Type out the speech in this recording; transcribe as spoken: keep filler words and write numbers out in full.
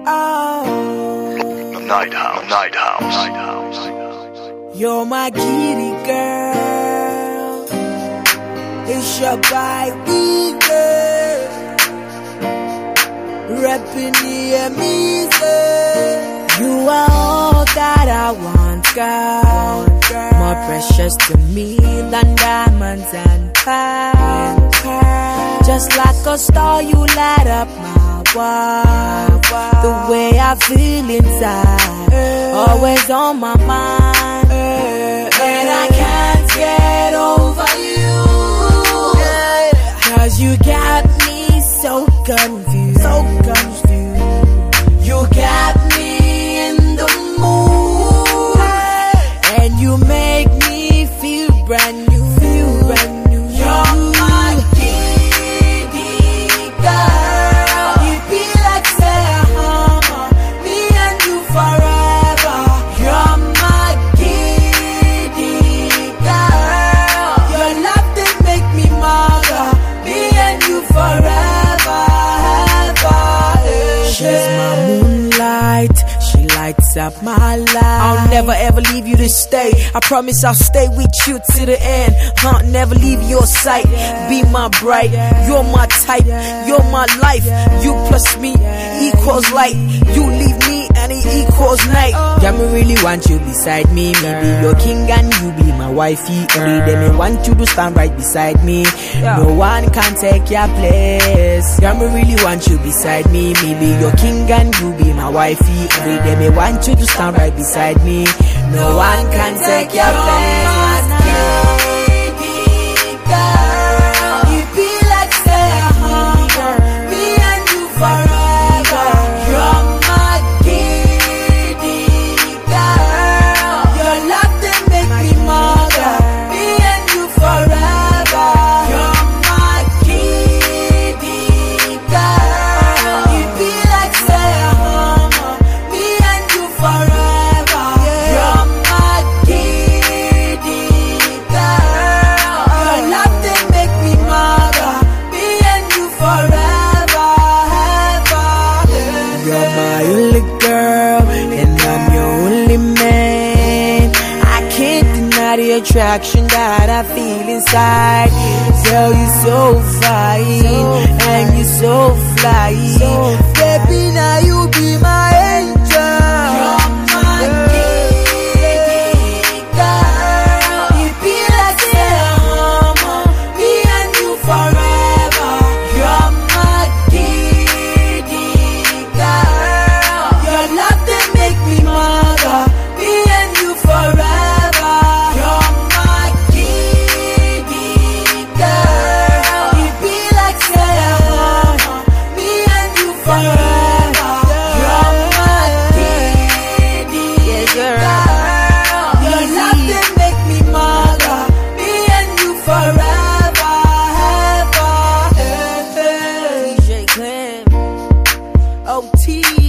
Oh. Night House, Night House, Night House. You're my kitty girl. It's your boy Weezer, rapping the music. You are all that I want, girl. More precious to me than diamonds and pearls. Just like a star, you light up my world. The way I feel inside, always on my mind, and I can't get over you. Cause you got me so confused, so confused. You got me in the mood, and you make me feel brand new, feel brand new. You're my kitty girl. You be like say uh-huh, me and you forever. You're my kitty girl. Your love they make me mother. Me and you forever, ever. She's my moonlight. She lights up my life. I'll never ever leave you to stay. I promise I'll stay with you to the end. I'll never leave your sight. Be my bride. You're my type. You're my life. You plus me equals light. You leave me and it equals night. Yeah, me really want you beside me. Me be your king and you be my wifey. Every day me want you to stand right beside me. No one can take your place. Yeah, me really want you beside me. Me be your king and you be my wifey. Every day me want you to stand right beside me. No one can take your place. Girl, you be like say uh-huh, me and you forever. You're my kitty girl. Your love they make me mother. Me and you forever. You're my kitty girl. You be like say uh-huh, me and you forever. You're my kitty girl. Your love they make me mother. Me and you forever, ever. You're my only girl, and I'm your only man. I can't deny the attraction that I feel inside. Girl, you're so fine, and you're so fly. Baby, now you be my angel. You're my kitty girl. You be like say uh-huh, me and you forever. You're my kitty girl. Your love they make me mother. Me and you forever. You're my kitty girl. You be like say uh-huh, me and you forever. You're my kitty girl. Your love they make me mother. Me and you forever, ever. D J Clem, O T.